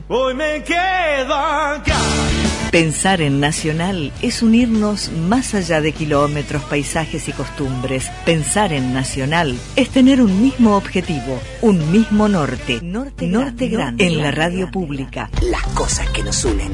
Hoy me quedo acá. Pensar en Nacional es unirnos más allá de kilómetros, paisajes y costumbres. Pensar en Nacional es tener un mismo objetivo, un mismo norte. Norte Grande, en la radio pública. Las cosas que nos unen.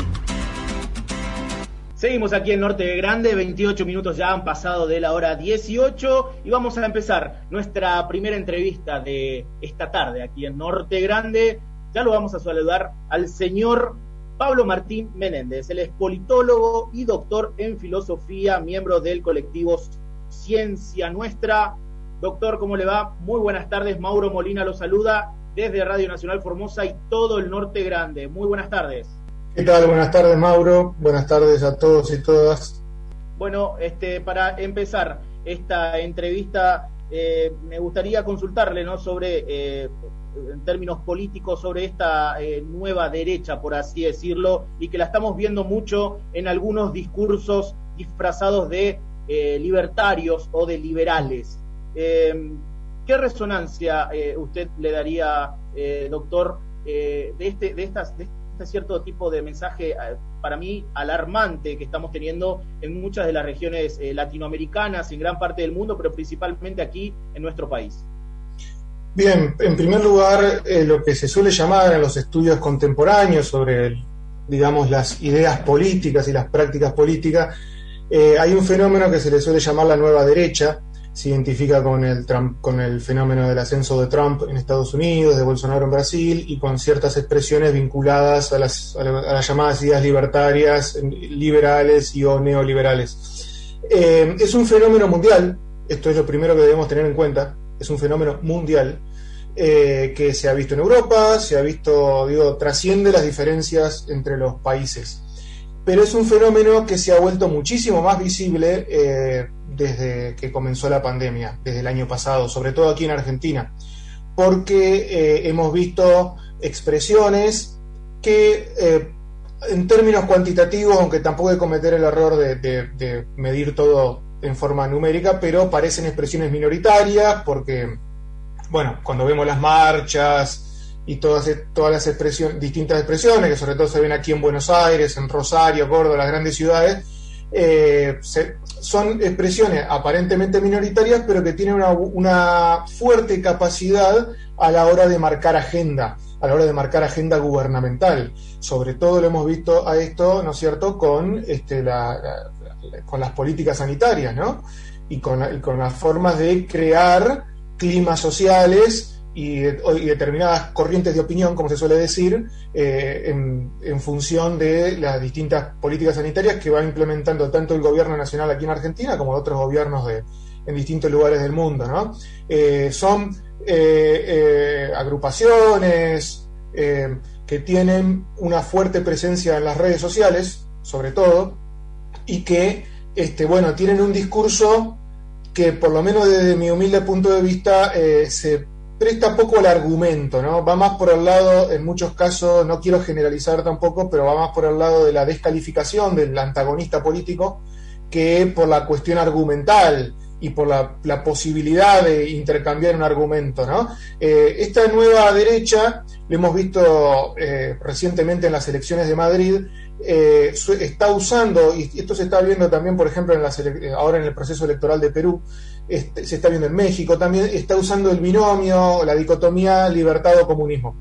Seguimos aquí en Norte Grande, 28 minutos ya han pasado de la hora 18 y vamos a empezar nuestra primera entrevista de esta tarde aquí en Norte Grande. Ya lo vamos a saludar al señor Pablo Martín Menéndez. Él es politólogo y doctor en filosofía, miembro del colectivo Ciencia Nuestra. Doctor, ¿cómo le va? Muy buenas tardes. Mauro Molina lo saluda desde Radio Nacional Formosa y todo el Norte Grande. Muy buenas tardes. ¿Qué tal? Buenas tardes, Mauro. Buenas tardes a todos y todas. Bueno, para empezar esta entrevista, me gustaría consultarle, ¿no?, sobre, en términos políticos, sobre esta nueva derecha, por así decirlo, y que la estamos viendo mucho en algunos discursos disfrazados de libertarios o de liberales. ¿Qué resonancia usted le daría, doctor, de este cierto tipo de mensaje, para mí, alarmante que estamos teniendo en muchas de las regiones latinoamericanas, en gran parte del mundo, pero principalmente aquí en nuestro país? Bien, en primer lugar, lo que se suele llamar en los estudios contemporáneos sobre, digamos, las ideas políticas y las prácticas políticas, hay un fenómeno que se le suele llamar la nueva derecha. Se identifica con el fenómeno del ascenso de Trump en Estados Unidos, de Bolsonaro en Brasil, y con ciertas expresiones vinculadas a las llamadas ideas libertarias, liberales y o neoliberales. Es un fenómeno mundial, esto es lo primero que debemos tener en cuenta, es un fenómeno mundial que se ha visto en Europa, se ha visto, trasciende las diferencias entre los países. Pero es un fenómeno que se ha vuelto muchísimo más visible desde que comenzó la pandemia, desde el año pasado, sobre todo aquí en Argentina, porque hemos visto expresiones que, en términos cuantitativos, aunque tampoco hay que cometer el error de medir todo en forma numérica, pero parecen expresiones minoritarias, porque, bueno, cuando vemos las marchas y todas las distintas expresiones, que sobre todo se ven aquí en Buenos Aires, en Rosario, Córdoba, las grandes ciudades, son expresiones aparentemente minoritarias, pero que tienen una fuerte capacidad a la hora de marcar agenda, gubernamental. Sobre todo lo hemos visto a esto, ¿no es cierto?, con las políticas sanitarias, ¿no?, y con las formas de crear climas sociales y determinadas corrientes de opinión, como se suele decir, en función de las distintas políticas sanitarias que va implementando tanto el gobierno nacional aquí en Argentina como otros gobiernos en distintos lugares del mundo, ¿no? Son agrupaciones que tienen una fuerte presencia en las redes sociales, sobre todo, y que tienen un discurso que, por lo menos desde mi humilde punto de vista, se presta poco al argumento, ¿no? Va más por el lado, en muchos casos, no quiero generalizar tampoco, pero va más por el lado de la descalificación del antagonista político que por la cuestión argumental y por la posibilidad de intercambiar un argumento, ¿no? Esta nueva derecha, lo hemos visto recientemente en las elecciones de Madrid, está usando, y esto se está viendo también, por ejemplo, ahora en el proceso electoral de Perú, se está viendo en México también, está usando el binomio, la dicotomía libertad o comunismo.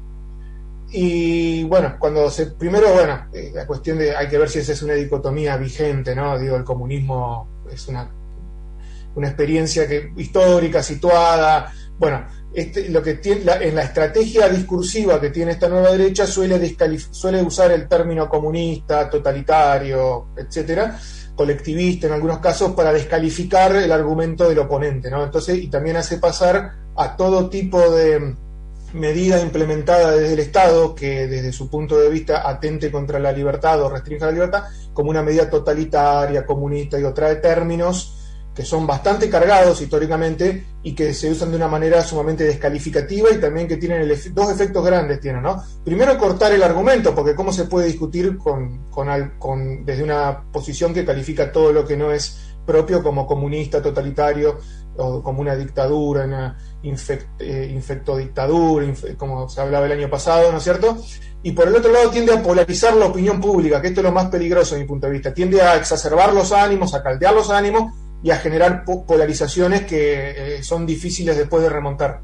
Y bueno, la cuestión de, hay que ver si esa es una dicotomía vigente, ¿no? El comunismo es una experiencia histórica, situada. Bueno, lo que tiene en la estrategia discursiva que tiene esta nueva derecha suele usar el término comunista, totalitario, etcétera, colectivista en algunos casos, para descalificar el argumento del oponente, ¿no? Entonces, y también hace pasar a todo tipo de medida implementada desde el Estado que desde su punto de vista atente contra la libertad o restrinja la libertad como una medida totalitaria, comunista, trae términos que son bastante cargados históricamente y que se usan de una manera sumamente descalificativa y también que tienen dos efectos grandes, ¿no? Primero, cortar el argumento, porque cómo se puede discutir desde una posición que califica todo lo que no es propio como comunista, totalitario o como una dictadura, infectodictadura, como se hablaba el año pasado, ¿no es cierto? Y por el otro lado tiende a polarizar la opinión pública, que esto es lo más peligroso desde mi punto de vista, tiende a exacerbar los ánimos, a caldear los ánimos y a generar polarizaciones que son difíciles después de remontar.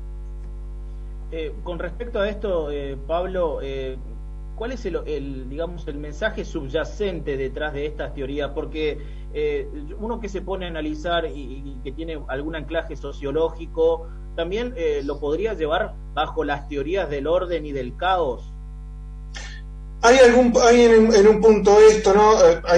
Con respecto a esto, Pablo, ¿cuál es digamos, el mensaje subyacente detrás de estas teorías? Porque uno que se pone a analizar y que tiene algún anclaje sociológico, también lo podría llevar bajo las teorías del orden y del caos. Hay en un punto esto, ¿no?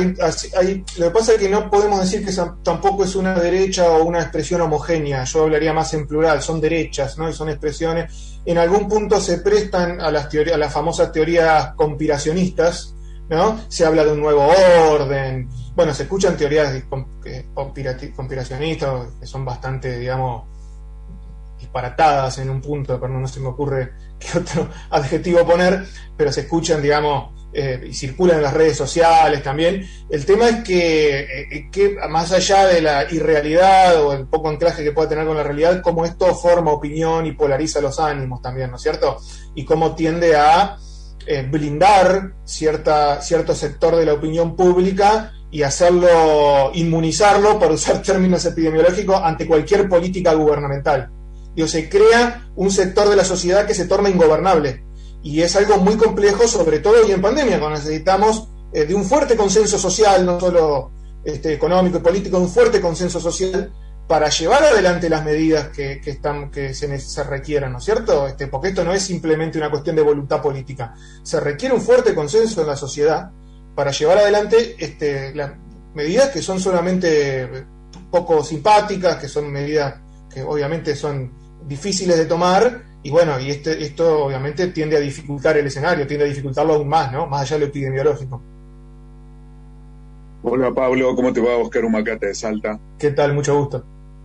Lo que pasa es que no podemos decir que tampoco es una derecha o una expresión homogénea. Yo hablaría más en plural, son derechas, ¿no? Y son expresiones. En algún punto se prestan a las famosas teorías conspiracionistas, ¿no? Se habla de un nuevo orden. Bueno, se escuchan teorías conspiracionistas que son bastante, digamos, disparatadas en un punto, pero no se me ocurre qué otro adjetivo poner, pero se escuchan, digamos, y circulan en las redes sociales también. El tema es que más allá de la irrealidad o el poco anclaje que pueda tener con la realidad, cómo esto forma opinión y polariza los ánimos también, ¿no es cierto? Y cómo tiende a blindar cierto sector de la opinión pública y inmunizarlo, para usar términos epidemiológicos, ante cualquier política gubernamental. Se crea un sector de la sociedad que se torna ingobernable, y es algo muy complejo, sobre todo hoy en pandemia, cuando necesitamos de un fuerte consenso social, no solo económico y político, un fuerte consenso social para llevar adelante las medidas que se requieran, ¿no es cierto? Porque esto no es simplemente una cuestión de voluntad política, se requiere un fuerte consenso en la sociedad para llevar adelante las medidas que son solamente poco simpáticas, que son medidas que obviamente son difíciles de tomar, y bueno, y esto obviamente tiende a dificultar el escenario, tiende a dificultarlo aún más, ¿no? Más allá de lo epidemiológico. Hola Pablo, ¿cómo te va? Oscar Humacata de Salta. ¿Qué tal? Mucho gusto.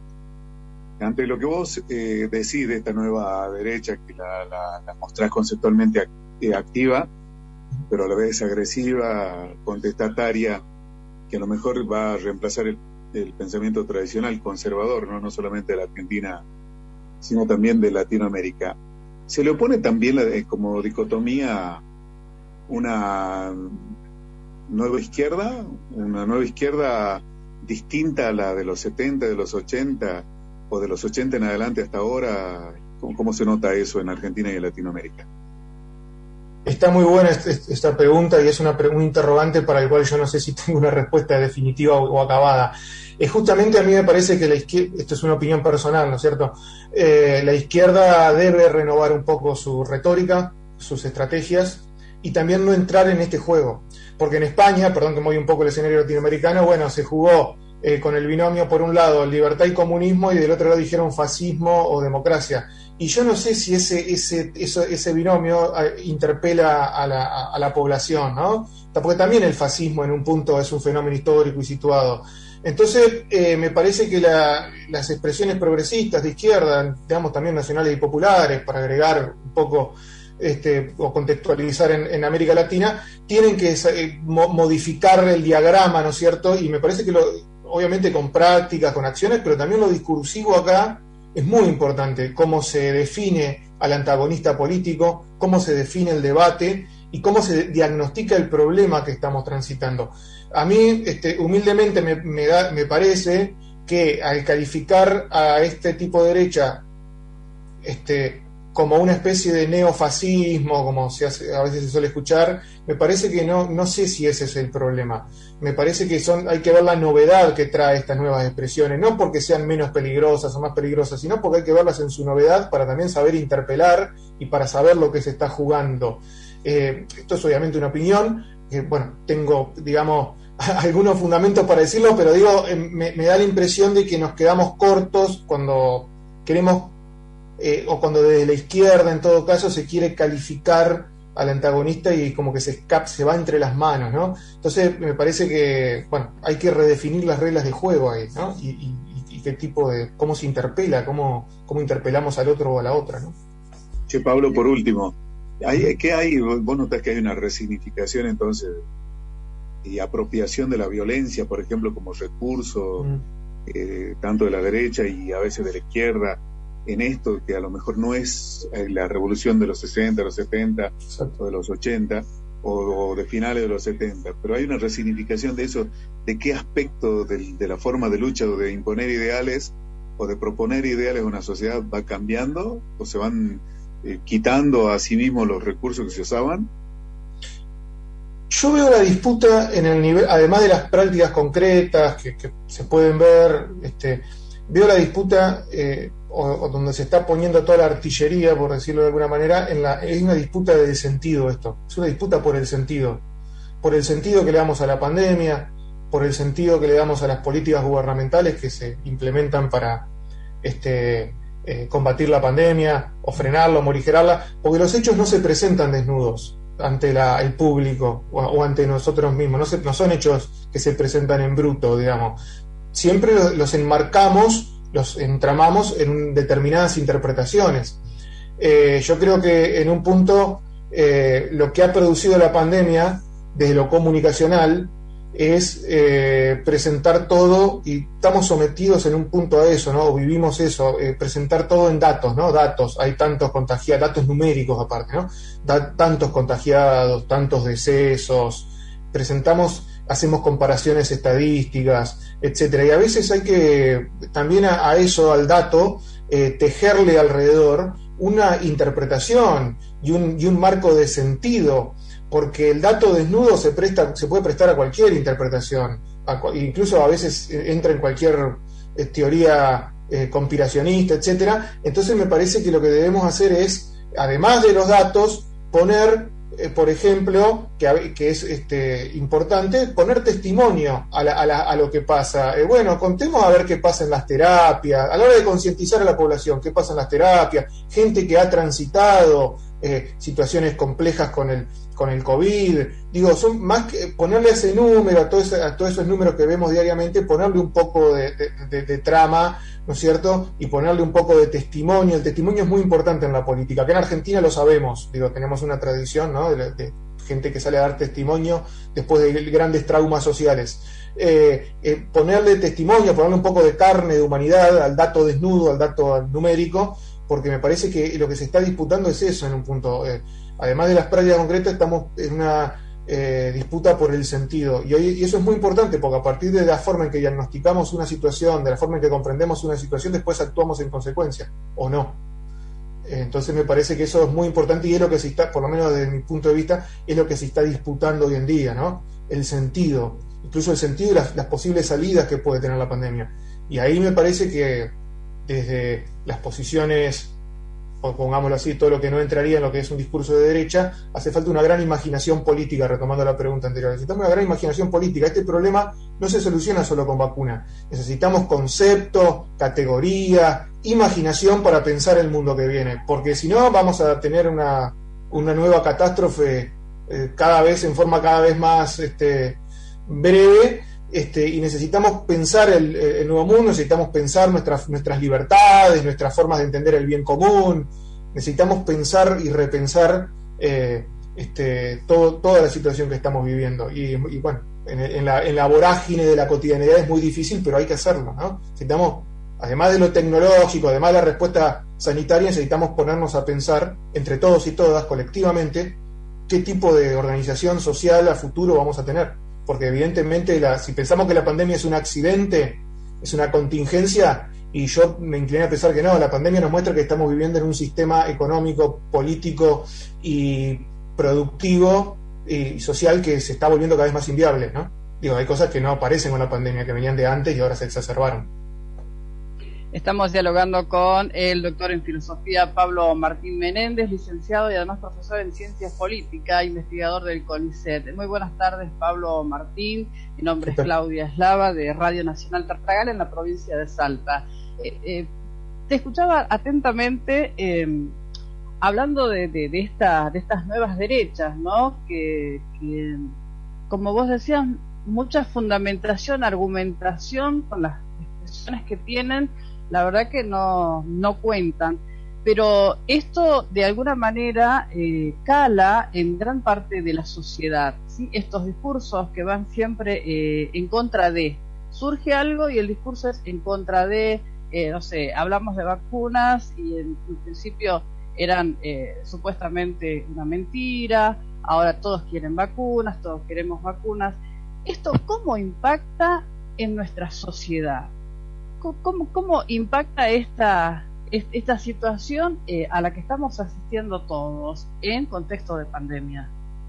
Ante lo que vos decís de esta nueva derecha, que la mostrás conceptualmente activa, pero a la vez agresiva, contestataria, que a lo mejor va a reemplazar el pensamiento tradicional conservador, no solamente de la Argentina, sino también de Latinoamérica. Se le opone también como dicotomía una nueva izquierda distinta a la de los 70, de los 80, o de los 80 en adelante hasta ahora. ¿Cómo se nota eso en Argentina y en Latinoamérica? Está muy buena esta pregunta, y es un interrogante para el cual yo no sé si tengo una respuesta definitiva o acabada. Justamente a mí me parece que la izquierda, esto es una opinión personal, ¿no es cierto? La izquierda debe renovar un poco su retórica, sus estrategias, y también no entrar en este juego. Porque en España, perdón que me voy un poco el escenario latinoamericano, bueno, se jugó con el binomio, por un lado, libertad y comunismo, y del otro lado dijeron fascismo o democracia. Y yo no sé si ese binomio interpela a la población, ¿no? Porque también el fascismo en un punto es un fenómeno histórico y situado. Entonces, me parece que las expresiones progresistas de izquierda, digamos también nacionales y populares, para agregar un poco o contextualizar en América Latina, tienen que modificar el diagrama, ¿no es cierto? Y me parece que obviamente con prácticas, con acciones, pero también lo discursivo acá es muy importante, cómo se define al antagonista político, cómo se define el debate y cómo se diagnostica el problema que estamos transitando. A mí, humildemente, me parece que al calificar a este tipo de derecha como una especie de neofascismo, como a veces se suele escuchar, me parece que no sé si ese es el problema. Me parece que hay que ver la novedad que trae estas nuevas expresiones, no porque sean menos peligrosas o más peligrosas, sino porque hay que verlas en su novedad para también saber interpelar y para saber lo que se está jugando. Esto es obviamente una opinión, que bueno, tengo, digamos, algunos fundamentos para decirlo, pero digo, me da la impresión de que nos quedamos cortos cuando queremos o cuando desde la izquierda en todo caso se quiere calificar al antagonista y como que se va entre las manos, ¿no? Entonces me parece que, bueno, hay que redefinir las reglas de juego ahí, ¿no? Y qué tipo cómo se interpela, cómo interpelamos al otro o a la otra, ¿no? Che, Pablo, por último, ¿qué hay? Vos notás que hay una resignificación entonces y apropiación de la violencia, por ejemplo, como recurso, tanto de la derecha y a veces de la izquierda, en esto, que a lo mejor no es la revolución de los 60, de los 70, o de los 80, o de finales de los 70, pero hay una resignificación de eso, de qué aspecto de la forma de lucha o de imponer ideales o de proponer ideales a una sociedad va cambiando, o se van quitando a sí mismos los recursos que se usaban. Yo veo la disputa en el nivel, además de las prácticas concretas que se pueden ver, veo la disputa o donde se está poniendo toda la artillería, por decirlo de alguna manera, es una disputa de sentido esto, es una disputa por el sentido que le damos a la pandemia, por el sentido que le damos a las políticas gubernamentales que se implementan para combatir la pandemia, o frenarla, o morigerarla, porque los hechos no se presentan desnudos ante el público o ante nosotros mismos, no son hechos que se presentan en bruto, digamos. Siempre los enmarcamos, los entramamos en determinadas interpretaciones. Yo creo que en un punto lo que ha producido la pandemia desde lo comunicacional es presentar todo, y estamos sometidos en un punto a eso, ¿no? O vivimos eso, presentar todo en datos, ¿no? Datos, hay tantos contagiados, datos numéricos aparte, ¿no? Tantos contagiados, tantos decesos, hacemos comparaciones estadísticas, etcétera, y a veces hay que también a eso, al dato, tejerle alrededor una interpretación y un marco de sentido, porque el dato desnudo se puede prestar a cualquier interpretación, incluso a veces entra en cualquier teoría conspiracionista, etcétera. Entonces me parece que lo que debemos hacer es, además de los datos, poner, por ejemplo, que es importante, poner testimonio a lo que pasa. Bueno, contemos a ver qué pasa en las terapias, a la hora de concientizar a la población, qué pasa en las terapias, gente que ha transitado situaciones complejas con el COVID. Digo, son más que ponerle ese número, a todos esos números que vemos diariamente, ponerle un poco de trama, ¿no es cierto? Y ponerle un poco de testimonio. El testimonio es muy importante en la política. Acá en Argentina lo sabemos, tenemos una tradición, ¿no? de gente que sale a dar testimonio después de grandes traumas sociales. Ponerle testimonio, ponerle un poco de carne, de humanidad al dato desnudo, al dato numérico, porque me parece que lo que se está disputando es eso en un punto. Además de las prácticas concretas, estamos en una disputa por el sentido, y eso es muy importante, porque a partir de la forma en que diagnosticamos una situación, de la forma en que comprendemos una situación, después actuamos en consecuencia, o no. Entonces me parece que eso es muy importante, y es lo que se está, por lo menos desde mi punto de vista, es lo que se está disputando hoy en día, ¿no? El sentido, incluso el sentido y las posibles salidas que puede tener la pandemia. Y ahí me parece que desde las posiciones, o pongámoslo así, todo lo que no entraría en lo que es un discurso de derecha, hace falta una gran imaginación política, retomando la pregunta anterior. Necesitamos una gran imaginación política. Este problema no se soluciona solo con vacuna. Necesitamos concepto, categoría, imaginación para pensar el mundo que viene, porque si no vamos a tener una nueva catástrofe en forma cada vez más breve. Y necesitamos pensar el nuevo mundo, necesitamos pensar nuestras libertades, nuestras formas de entender el bien común, necesitamos pensar y repensar toda la situación que estamos viviendo. Y bueno, en la vorágine de la cotidianidad es muy difícil, pero hay que hacerlo, ¿no? Necesitamos, además de lo tecnológico, además de la respuesta sanitaria, necesitamos ponernos a pensar entre todos y todas, colectivamente, qué tipo de organización social a futuro vamos a tener. Porque evidentemente si pensamos que la pandemia es un accidente, es una contingencia, y yo me incliné a pensar que no, la pandemia nos muestra que estamos viviendo en un sistema económico, político y productivo y social que se está volviendo cada vez más inviable, ¿no? Hay cosas que no aparecen con la pandemia, que venían de antes y ahora se exacerbaron. Estamos dialogando con el doctor en filosofía Pablo Martín Menéndez, licenciado y además profesor en ciencias políticas, investigador del CONICET. Muy buenas tardes, Pablo Martín. Mi nombre es Claudia Eslava, de Radio Nacional Tartagal, en la provincia de Salta. Te escuchaba atentamente hablando de estas nuevas derechas, ¿no? Que como vos decías, mucha fundamentación, argumentación con las expresiones que tienen, la verdad que no cuentan, pero esto de alguna manera cala en gran parte de la sociedad, ¿sí? Estos discursos que van siempre en contra de, surge algo y el discurso es en contra de, no sé, hablamos de vacunas y en principio eran supuestamente una mentira, ahora todos quieren vacunas, todos queremos vacunas. ¿Esto cómo impacta en nuestra sociedad? ¿Cómo impacta esta situación a la que estamos asistiendo todos en contexto de pandemia?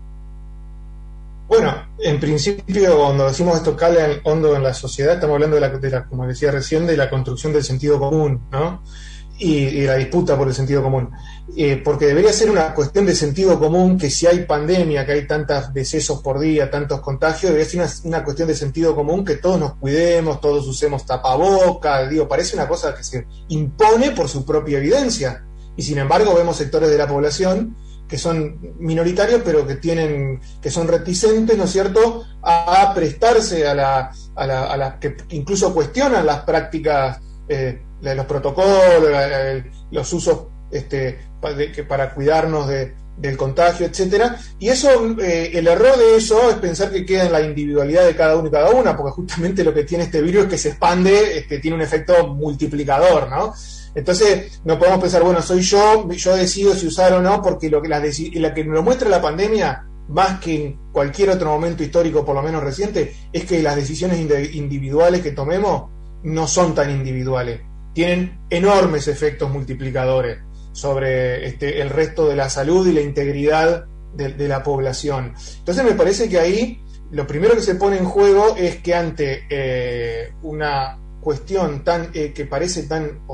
Bueno, en principio, cuando decimos esto cala hondo en la sociedad, estamos hablando de la, como decía recién, de la construcción del sentido común, ¿no? Y la disputa por el sentido común. Porque debería ser una cuestión de sentido común que si hay pandemia, que hay tantos decesos por día, tantos contagios, debería ser una cuestión de sentido común que todos nos cuidemos, todos usemos tapabocas, parece una cosa que se impone por su propia evidencia. Y sin embargo vemos sectores de la población que son minoritarios, pero que son reticentes, ¿no es cierto?, a prestarse a la que incluso cuestionan las prácticas, los protocolos, los usos para cuidarnos del contagio, etcétera. Y eso, el error de eso es pensar que queda en la individualidad de cada uno y cada una, porque justamente lo que tiene este virus es que se expande, tiene un efecto multiplicador, ¿no? Entonces no podemos pensar, bueno, soy yo decido si usar o no, porque lo que nos muestra la pandemia, más que en cualquier otro momento histórico, por lo menos reciente, es que las decisiones individuales que tomemos no son tan individuales, tienen enormes efectos multiplicadores sobre el resto de la salud y la integridad de la población. Entonces me parece que ahí lo primero que se pone en juego es que ante una cuestión que parece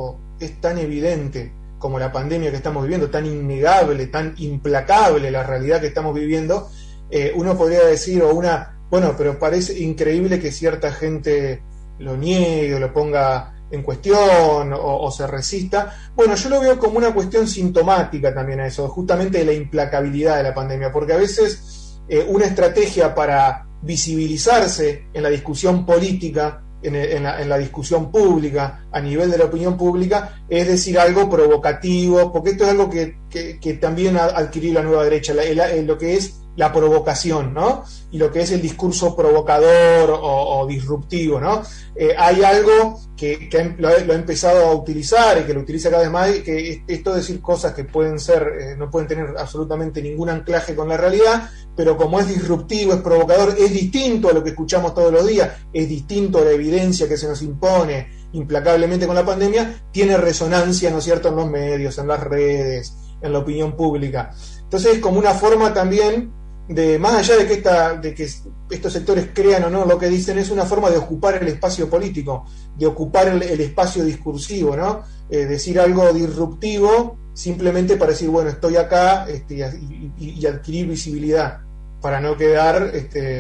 es tan evidente como la pandemia que estamos viviendo, tan innegable, tan implacable la realidad que estamos viviendo, uno podría decir, bueno, pero parece increíble que cierta gente lo niegue o lo ponga en cuestión o se resista. Bueno, yo lo veo como una cuestión sintomática también a eso, justamente de la implacabilidad de la pandemia, porque a veces una estrategia para visibilizarse en la discusión política, en la discusión pública, a nivel de la opinión pública, es decir algo provocativo, porque esto es algo que también adquirió la nueva derecha, lo que es la provocación, ¿no? Y lo que es el discurso provocador o disruptivo, ¿no? Hay algo que lo ha empezado a utilizar y que lo utiliza cada vez más, que esto de decir cosas que pueden ser, no pueden tener absolutamente ningún anclaje con la realidad, pero como es disruptivo, es provocador, es distinto a lo que escuchamos todos los días, es distinto a la evidencia que se nos impone implacablemente con la pandemia, tiene resonancia, ¿no es cierto?, en los medios, en las redes, en la opinión pública. Entonces es como una forma también de, más allá de que estos sectores crean o no lo que dicen, es una forma de ocupar el espacio político, de ocupar el espacio discursivo, ¿no? Decir algo disruptivo simplemente para decir, bueno, estoy acá, y adquirir visibilidad, para no quedar,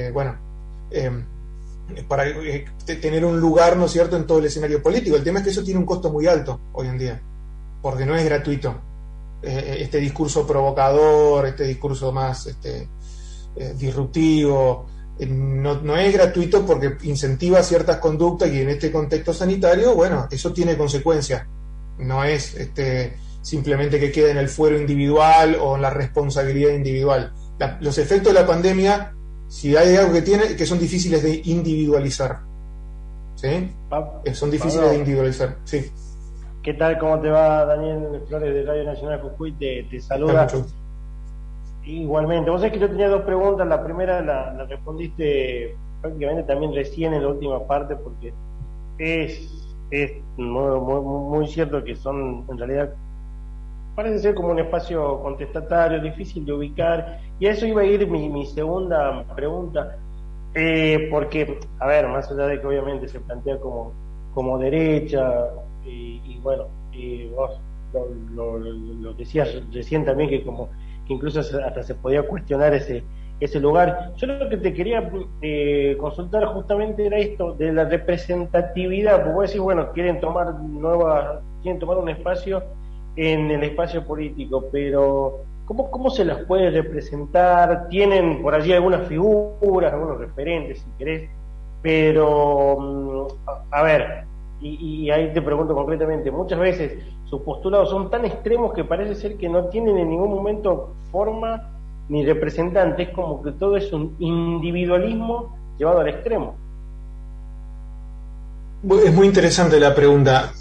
para tener un lugar, ¿no es cierto?, en todo el escenario político. El tema es que eso tiene un costo muy alto hoy en día, porque no es gratuito. Este discurso provocador, este discurso más disruptivo, no es gratuito porque incentiva ciertas conductas, y en este contexto sanitario, bueno, eso tiene consecuencias. No es simplemente que quede en el fuero individual o en la responsabilidad individual. Los efectos de la pandemia, si hay algo que tiene, que son difíciles de individualizar. ¿Sí? Son difíciles de individualizar, sí. ¿Qué tal? ¿Cómo te va? Daniel Flores de Radio Nacional Jujuy te saluda. Igualmente. Vos sabés que yo tenía dos preguntas. La primera la respondiste prácticamente también recién en la última parte, porque es muy cierto que son, en realidad, parece ser como un espacio contestatario, difícil de ubicar, y a eso iba a ir mi segunda pregunta, porque, a ver, más allá de que obviamente se plantea como derecha, y bueno, vos lo decías recién también, que incluso hasta se podía cuestionar ese lugar. Yo lo que te quería consultar justamente era esto de la representatividad, porque vos decís, bueno, quieren tomar un espacio en el espacio político, pero ¿cómo se las puede representar? Tienen por allí algunas figuras, algunos referentes, si querés, pero a ver, y ahí te pregunto concretamente, muchas veces sus postulados son tan extremos que parece ser que no tienen en ningún momento forma ni representante, es como que todo es un individualismo llevado al extremo. Es muy interesante la pregunta.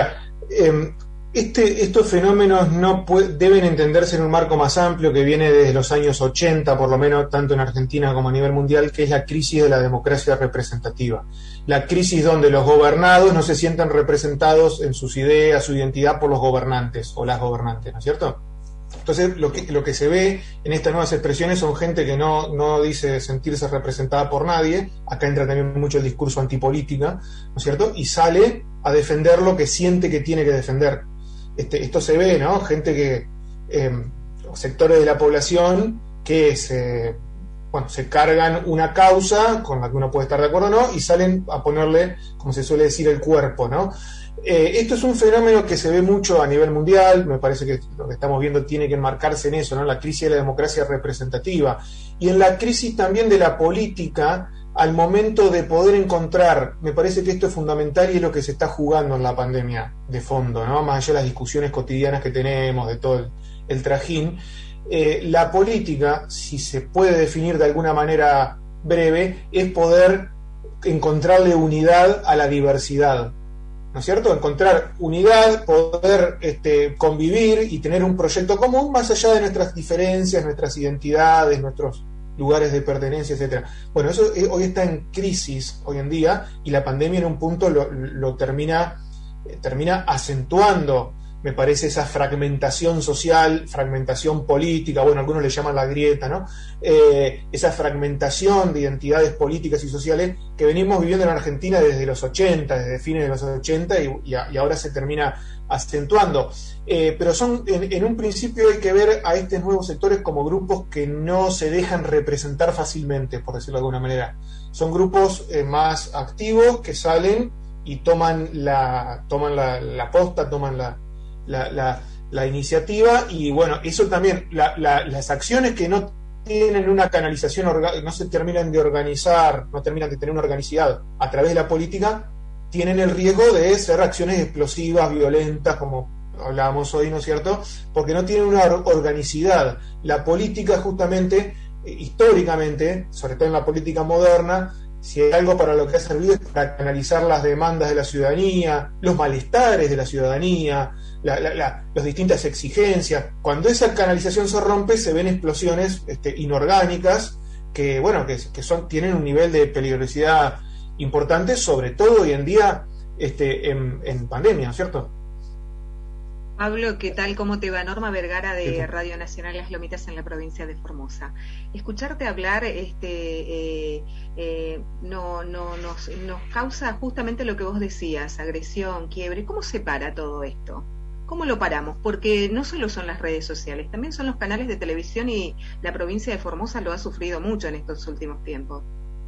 Estos fenómenos deben entenderse en un marco más amplio que viene desde los años 80, por lo menos tanto en Argentina como a nivel mundial, que es la crisis de la democracia representativa. La crisis donde los gobernados no se sientan representados en sus ideas, su identidad por los gobernantes o las gobernantes, ¿no es cierto? Entonces, lo que se ve en estas nuevas expresiones son gente que no dice sentirse representada por nadie. Acá entra también mucho el discurso antipolítica, ¿no es cierto? Y sale a defender lo que siente que tiene que defender. Esto se ve, ¿no? Gente que, sectores de la población que se cargan una causa con la que uno puede estar de acuerdo o no, y salen a ponerle, como se suele decir, el cuerpo, ¿no? Esto es un fenómeno que se ve mucho a nivel mundial. Me parece que lo que estamos viendo tiene que enmarcarse en eso, ¿no? La crisis de la democracia representativa y en la crisis también de la política al momento de poder encontrar. Me parece que esto es fundamental y es lo que se está jugando en la pandemia de fondo, ¿no? Más allá de las discusiones cotidianas que tenemos, de todo el trajín. La política, si se puede definir de alguna manera breve, es poder encontrarle unidad a la diversidad, ¿no es cierto? Encontrar unidad, poder convivir y tener un proyecto común más allá de nuestras diferencias, nuestras identidades, nuestros lugares de pertenencia, etcétera. Bueno, eso hoy está en crisis hoy en día, y la pandemia en un punto lo termina acentuando, me parece, esa fragmentación social, fragmentación política, bueno, algunos le llaman la grieta, ¿no? Esa fragmentación de identidades políticas y sociales que venimos viviendo en Argentina desde los 80, desde fines de los 80 y ahora se termina acentuando. Pero en un principio hay que ver a estos nuevos sectores como grupos que no se dejan representar fácilmente, por decirlo de alguna manera. Son grupos más activos que salen y toman la posta, toman la iniciativa, y bueno, eso también, las acciones que no tienen una canalización, no se terminan de organizar, no terminan de tener una organicidad a través de la política, tienen el riesgo de ser acciones explosivas, violentas, como hablábamos hoy, ¿no es cierto? Porque no tienen una organicidad. La política, justamente, históricamente, sobre todo en la política moderna, si hay algo para lo que ha servido es para canalizar las demandas de la ciudadanía, los malestares de la ciudadanía, las distintas exigencias. Cuando esa canalización se rompe, se ven explosiones inorgánicas que, bueno, tienen un nivel de peligrosidad importante, sobre todo hoy en día en pandemia, ¿no es cierto? Pablo, ¿qué tal? ¿Cómo te va? Norma Vergara de Radio Nacional Las Lomitas en la provincia de Formosa. Escucharte hablar nos causa justamente lo que vos decías, agresión, quiebre. ¿Cómo se para todo esto? ¿Cómo lo paramos? Porque no solo son las redes sociales, también son los canales de televisión, y la provincia de Formosa lo ha sufrido mucho en estos últimos tiempos.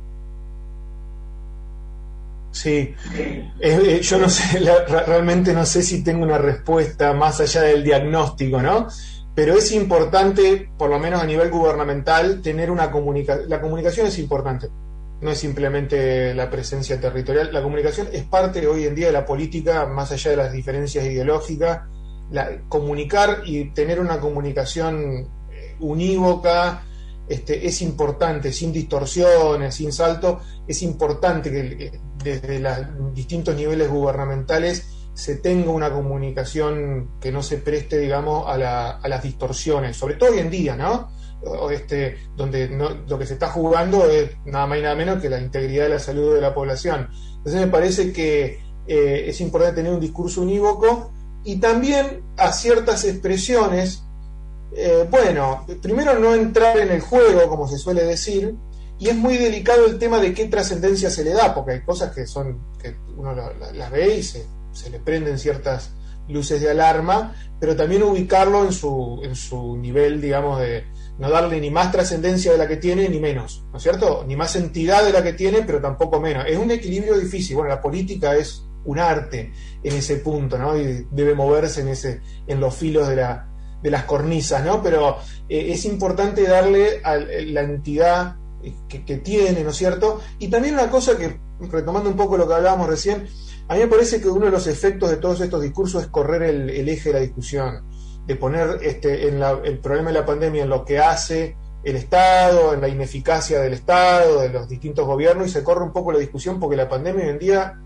Sí, yo no sé, realmente no sé si tengo una respuesta más allá del diagnóstico, ¿no? Pero es importante, por lo menos a nivel gubernamental, tener una comunicación. La comunicación es importante, no es simplemente la presencia territorial. La comunicación es parte hoy en día de la política, más allá de las diferencias ideológicas. Comunicar y tener una comunicación unívoca es importante, sin distorsiones, sin salto. Es importante que desde los distintos niveles gubernamentales se tenga una comunicación que no se preste, digamos, a las distorsiones, sobre todo hoy en día, ¿no? Donde lo que se está jugando es nada más y nada menos que la integridad de la salud de la población. Entonces me parece que es importante tener un discurso unívoco, y también a ciertas expresiones, primero no entrar en el juego, como se suele decir. Y es muy delicado el tema de qué trascendencia se le da, porque hay cosas que uno las ve y se le prenden ciertas luces de alarma, pero también ubicarlo en su nivel, digamos, de no darle ni más trascendencia de la que tiene ni menos, ¿no es cierto? Ni más entidad de la que tiene, pero tampoco menos. Es un equilibrio difícil. Bueno, la política es un arte en ese punto, ¿no? Y debe moverse en los filos de las cornisas, ¿no? Pero es importante darle a la entidad que tiene, ¿no es cierto? Y también una cosa que, retomando un poco lo que hablábamos recién, a mí me parece que uno de los efectos de todos estos discursos es correr el eje de la discusión, de poner el problema de la pandemia en lo que hace el Estado, en la ineficacia del Estado, de los distintos gobiernos, y se corre un poco la discusión, porque la pandemia hoy en día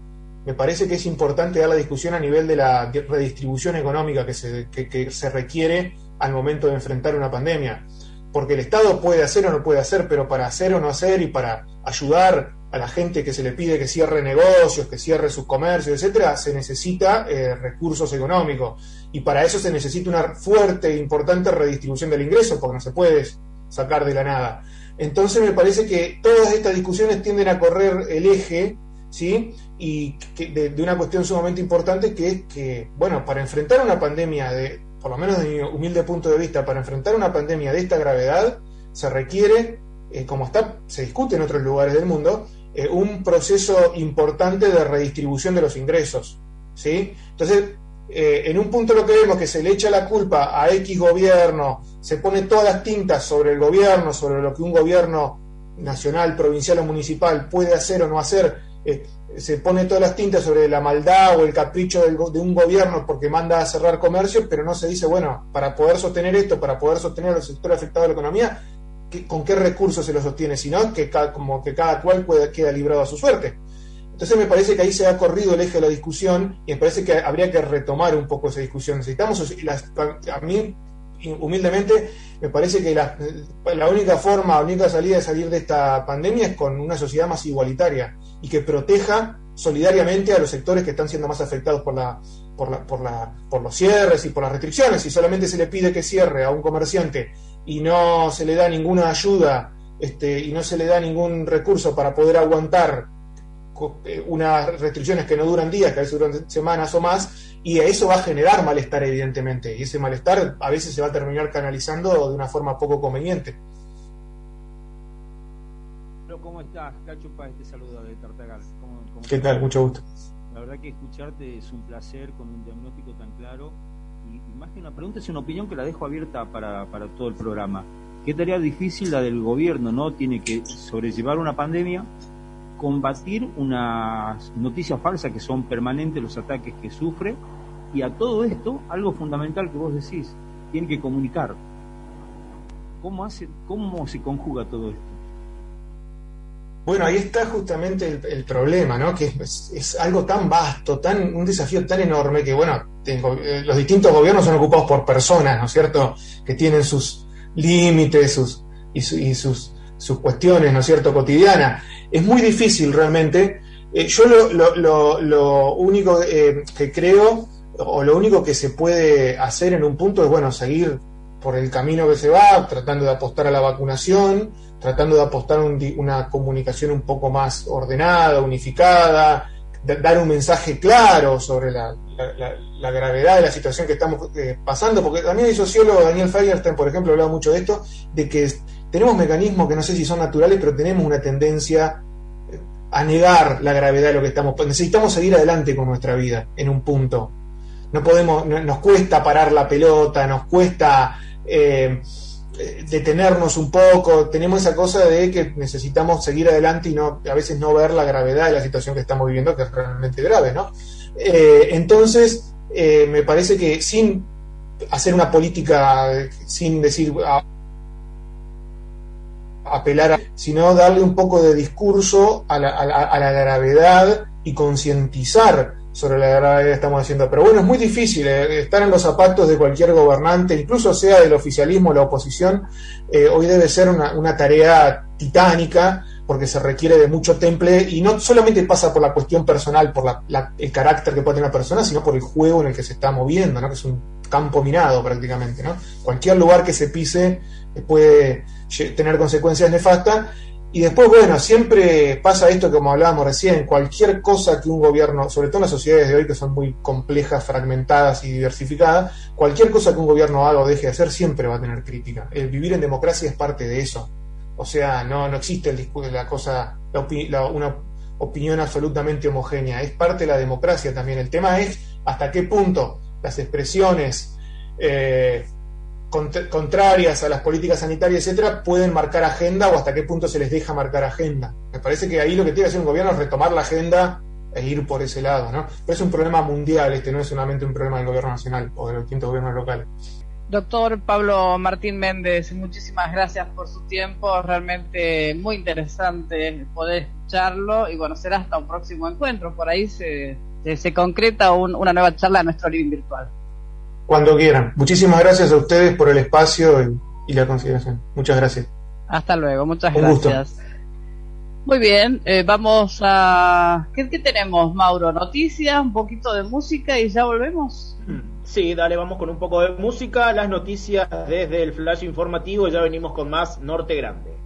me parece que es importante dar la discusión a nivel de la redistribución económica que se requiere al momento de enfrentar una pandemia. Porque el Estado puede hacer o no puede hacer, pero para hacer o no hacer y para ayudar a la gente que se le pide que cierre negocios, que cierre sus comercios, etcétera, se necesita recursos económicos. Y para eso se necesita una fuerte e importante redistribución del ingreso, porque no se puede sacar de la nada. Entonces me parece que todas estas discusiones tienden a correr el eje, ¿sí? Y de una cuestión sumamente importante, que es que, bueno, para enfrentar una pandemia, por lo menos de mi humilde punto de vista, para enfrentar una pandemia de esta gravedad, se requiere, como se discute en otros lugares del mundo, un proceso importante de redistribución de los ingresos, ¿sí? Entonces, en un punto lo que vemos que se le echa la culpa a X gobierno, se pone todas las tintas sobre el gobierno, sobre lo que un gobierno nacional, provincial o municipal puede hacer o no hacer, se pone todas las tintas sobre la maldad o el capricho de un gobierno porque manda a cerrar comercios, pero no se dice, bueno, para poder sostener esto, para poder sostener a los sectores afectados de la economía, ¿con qué recursos se lo sostiene? Sino que como que cada cual queda librado a su suerte. Entonces me parece que ahí se ha corrido el eje de la discusión y me parece que habría que retomar un poco esa discusión. Necesitamos, a mí, humildemente, me parece que la única forma, la única salida de salir de esta pandemia es con una sociedad más igualitaria y que proteja solidariamente a los sectores que están siendo más afectados por los cierres y por las restricciones. Si solamente se le pide que cierre a un comerciante y no se le da ninguna ayuda y no se le da ningún recurso para poder aguantar unas restricciones que no duran días, que a veces duran semanas o más, y eso va a generar malestar, evidentemente, y ese malestar a veces se va a terminar canalizando de una forma poco conveniente. ¿Cómo estás? Cacho Páez te saluda de Tartagal. ¿Cómo ¿Qué tal? Mucho gusto. La verdad que escucharte es un placer con un diagnóstico tan claro, y más que una pregunta, es una opinión que la dejo abierta para todo el programa. ¿Qué tarea difícil la del gobierno, no? Tiene que sobrellevar una pandemia, combatir unas noticias falsas que son permanentes, los ataques que sufre, y a todo esto, algo fundamental que vos decís, tiene que comunicar. ¿Cómo se conjuga todo esto? Bueno, ahí está justamente el problema, ¿no? Que es algo tan vasto, un desafío tan enorme que, bueno, los distintos gobiernos son ocupados por personas, ¿no es cierto?, que tienen sus límites, sus cuestiones, ¿no es cierto?, cotidianas. Es muy difícil realmente. Yo lo único que creo, o lo único que se puede hacer en un punto es, bueno, seguir por el camino que se va, tratando de apostar a la vacunación, tratando de apostar a una comunicación un poco más ordenada, unificada, dar un mensaje claro sobre la gravedad de la situación que estamos pasando, porque también el sociólogo Daniel Feierstein, por ejemplo, hablaba mucho de esto, de que tenemos mecanismos que no sé si son naturales, pero tenemos una tendencia a negar la gravedad de lo que necesitamos seguir adelante con nuestra vida en un punto. Nos cuesta parar la pelota, nos cuesta detenernos un poco, tenemos esa cosa de que necesitamos seguir adelante y a veces no ver la gravedad de la situación que estamos viviendo, que es realmente grave, ¿no? Entonces, me parece que sin hacer una política, sin decir apelar, sino darle un poco de discurso a la gravedad y concientizar sobre la gravedad que estamos haciendo. Pero bueno, es muy difícil estar en los zapatos de cualquier gobernante, incluso sea del oficialismo o la oposición. Hoy debe ser una tarea titánica, porque se requiere de mucho temple, y no solamente pasa por la cuestión personal, por el carácter que puede tener una persona, sino por el juego en el que se está moviendo, ¿no? Que es un campo minado prácticamente, ¿no? Cualquier lugar que se pise puede tener consecuencias nefastas. Y después, bueno, siempre pasa esto, como hablábamos recién, cualquier cosa que un gobierno, sobre todo en las sociedades de hoy que son muy complejas, fragmentadas y diversificadas, cualquier cosa que un gobierno haga o deje de hacer siempre va a tener crítica. El vivir en democracia es parte de eso. O sea, no existe una opinión absolutamente homogénea, es parte de la democracia también. El tema es hasta qué punto las expresiones contrarias a las políticas sanitarias, etcétera, pueden marcar agenda, o hasta qué punto se les deja marcar agenda. Me parece que ahí lo que tiene que hacer un gobierno es retomar la agenda e ir por ese lado, ¿no? Pero es un problema mundial, no es solamente un problema del gobierno nacional o de los distintos gobiernos locales. Doctor Pablo Martín Méndez, muchísimas gracias por su tiempo, realmente muy interesante poder escucharlo y bueno, será hasta un próximo encuentro, por ahí se concreta una nueva charla en nuestro living virtual. Cuando quieran. Muchísimas gracias a ustedes por el espacio y la consideración. Muchas gracias. Hasta luego, muchas Un gracias. gusto. Muy bien, vamos a... ¿Qué tenemos, Mauro? Noticias, un poquito de música y ya volvemos. Sí, dale, vamos con un poco de música, las noticias desde el flash informativo, ya venimos con más Norte Grande.